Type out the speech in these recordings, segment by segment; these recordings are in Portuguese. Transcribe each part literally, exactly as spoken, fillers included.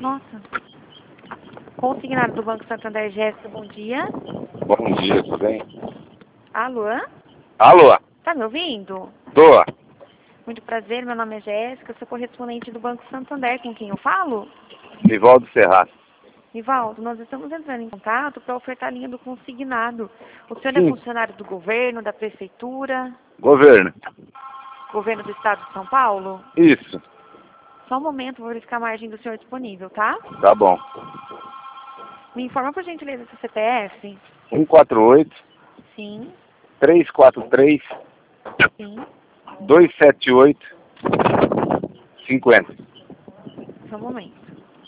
Nossa. Consignado do Banco Santander, Jéssica, bom dia. Bom dia, tudo bem? Alô? Alô? Tá me ouvindo? Tô. Muito prazer, meu nome é Jéssica, sou correspondente do Banco Santander, com quem eu falo? Nivaldo Serra. Nivaldo, nós estamos entrando em contato para ofertar a linha do consignado. O senhor é Sim. funcionário do governo, da prefeitura, Governo. governo do estado de São Paulo? Isso. Só um momento, vou verificar a margem do senhor disponível, tá? Tá bom. Me informa, por gentileza, seu C P F? um quatro oito, Sim, três quatro três, sim. dois sete oito, cinquenta. Só um momento.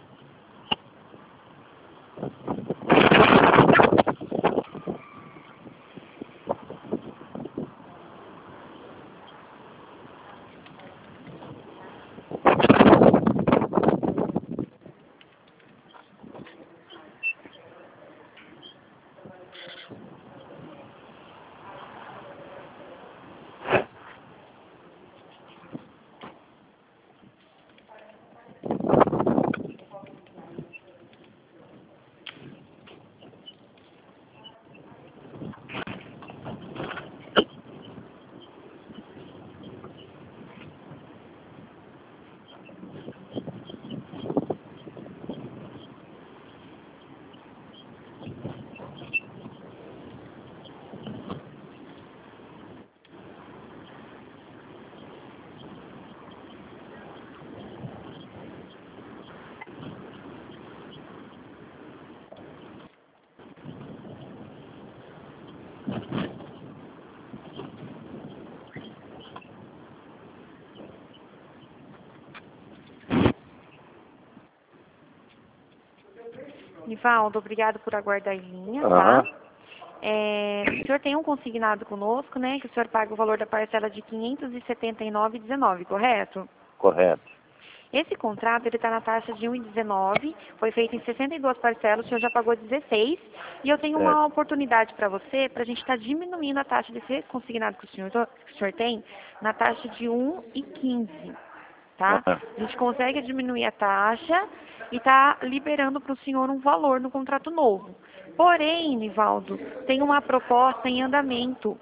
Nivaldo, obrigado por aguardar em linha, tá? Aham. É, o senhor tem um consignado conosco, né? Que o senhor paga o valor da parcela de quinhentos e setenta e nove reais e dezenove centavos, correto? Correto. Esse contrato, ele está na taxa de um real e dezenove centavos, foi feito em sessenta e duas parcelas, o senhor já pagou dezesseis, e eu tenho uma Certo. oportunidade para você, para a gente estar diminuindo a taxa desse consignado que o senhor, que o senhor tem, na taxa de um real e quinze centavos, tá? Aham. A gente consegue diminuir a taxa e tá liberando para o senhor um valor no contrato novo. Porém, Nivaldo, tem uma proposta em andamento,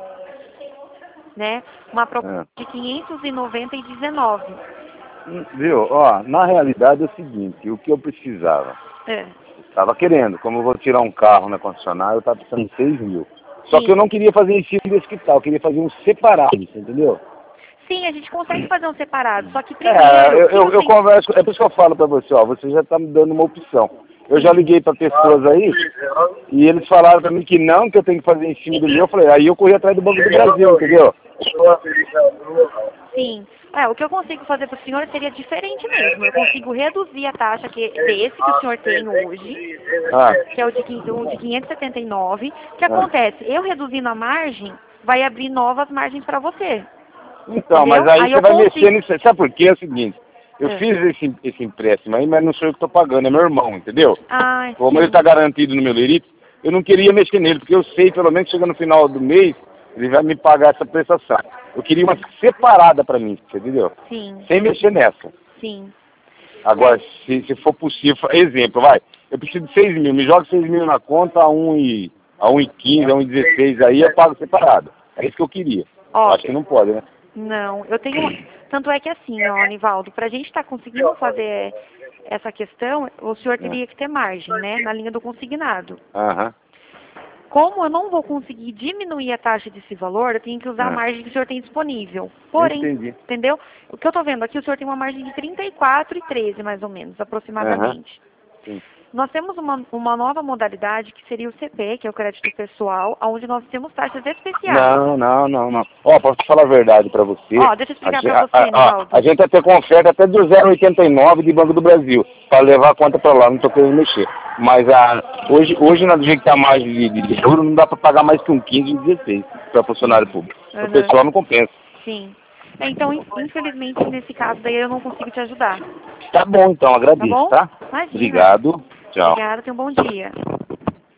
né? Uma proposta É. de quinhentos e noventa reais e dezenove centavos. Hum, Viu? Ó, na realidade é o seguinte, o que eu precisava. É. Tava querendo, como eu vou tirar um carro na concessionária, eu tava precisando de seis mil. Só que eu Sim. não queria fazer em cima desse quintal, eu queria fazer um separado, você entendeu? Sim, a gente consegue fazer um separado, só que É, primeiro... eu, o que eu, eu você- converso, é por isso que eu falo pra você, ó, você já tá me dando uma opção. Eu já liguei pra pessoas aí, e eles falaram pra mim que não, que eu tenho que fazer em cima do meu, eu falei, aí eu corri atrás do Banco do Brasil, entendeu? Sim. É, o que eu consigo fazer para o senhor seria diferente mesmo. Eu consigo reduzir a taxa que, desse que o senhor tem hoje, Ah, que é o de, quin- o de quinhentos e setenta e nove. O que ah. acontece? Eu reduzindo a margem, vai abrir novas margens para você. Então, Entendeu? mas aí Aí você eu vai mexer consigo... nisso, sabe por quê? É o seguinte, eu É. fiz esse, esse empréstimo aí, mas não sou eu que tô pagando, é meu irmão, entendeu? Ah, Como ele sim. está garantido no meu lerite, eu não queria mexer nele, porque eu sei, pelo menos chegando no final do mês, ele vai me pagar essa prestação. Eu queria uma separada para mim, você entendeu? Sim, Sem mexer nessa. sim. Agora, É. se, se for possível, exemplo, vai, eu preciso de seis mil, me joga seis mil na conta a um e a um e quinze, a um e dezesseis, aí eu pago separado. É isso que eu queria. Eu Ó, acho que não pode, né? não, eu tenho... Tanto é que assim, ó, Nivaldo, para a gente estar conseguindo fazer essa questão, o senhor É. teria que ter margem, né, na linha do consignado. Aham. Como eu não vou conseguir diminuir a taxa desse valor, eu tenho que usar a É. margem que o senhor tem disponível. Eu Porém, entendi. entendeu? O que eu estou vendo aqui, o senhor tem uma margem de trinta e quatro e treze, mais ou menos, aproximadamente. Sim. Nós temos uma, uma nova modalidade que seria o C P, que é o crédito pessoal, onde nós temos taxas especiais. Não, não, não, não. Ó, posso te falar a verdade pra você. Ó, deixa eu A, explicar ge- para a, você, a, a, Nivaldo. a gente até com oferta até do zero vírgula oitenta e nove de Banco do Brasil, pra levar a conta pra lá, não tô querendo mexer. Mas a, hoje, hoje na do jeito que tá mais de, de, de euro, não dá pra pagar mais que um quinze e um dezesseis pra funcionário Sim. público. O Aham. pessoal não compensa. Sim. É, então, in- infelizmente, nesse caso daí eu não consigo te ajudar. Tá bom, então, Tá agradeço, bom? tá? Imagina. Obrigado. Tchau. Obrigada, tenha um bom dia.